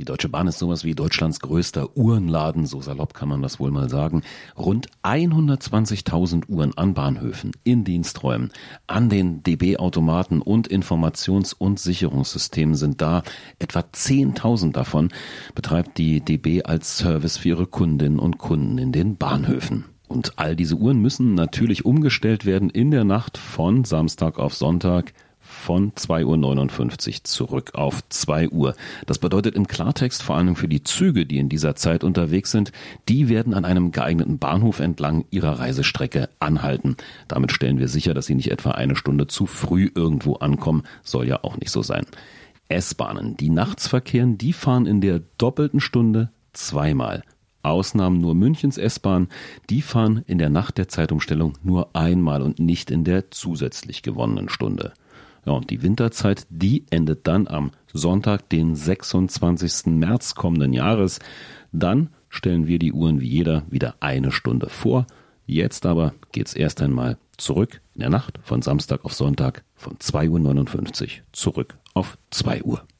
Deutsche Bahn ist sowas wie Deutschlands größter Uhrenladen, so salopp kann man das wohl mal sagen. Rund 120.000 Uhren an Bahnhöfen, in Diensträumen, an den DB-Automaten und Informations- und Sicherungssystemen sind da. Etwa 10.000 davon betreibt die DB als Service für ihre Kundinnen und Kunden in den Bahnhöfen. Und all diese Uhren müssen natürlich umgestellt werden in der Nacht von Samstag auf Sonntag von 2.59 Uhr zurück auf 2 Uhr. Das bedeutet im Klartext vor allem für die Züge, die in dieser Zeit unterwegs sind, die werden an einem geeigneten Bahnhof entlang ihrer Reisestrecke anhalten. Damit stellen wir sicher, dass sie nicht etwa eine Stunde zu früh irgendwo ankommen. Soll ja auch nicht so sein. S-Bahnen, die nachts verkehren, die fahren in der doppelten Stunde zweimal. Ausnahmen nur Münchens S-Bahn, die fahren in der Nacht der Zeitumstellung nur einmal und nicht in der zusätzlich gewonnenen Stunde. Ja, und die Winterzeit, die endet dann am Sonntag, den 26. März kommenden Jahres. Dann stellen wir die Uhren wie jeder wieder eine Stunde vor. Jetzt aber geht's erst einmal zurück in der Nacht von Samstag auf Sonntag von 2.59 Uhr zurück auf 2 Uhr.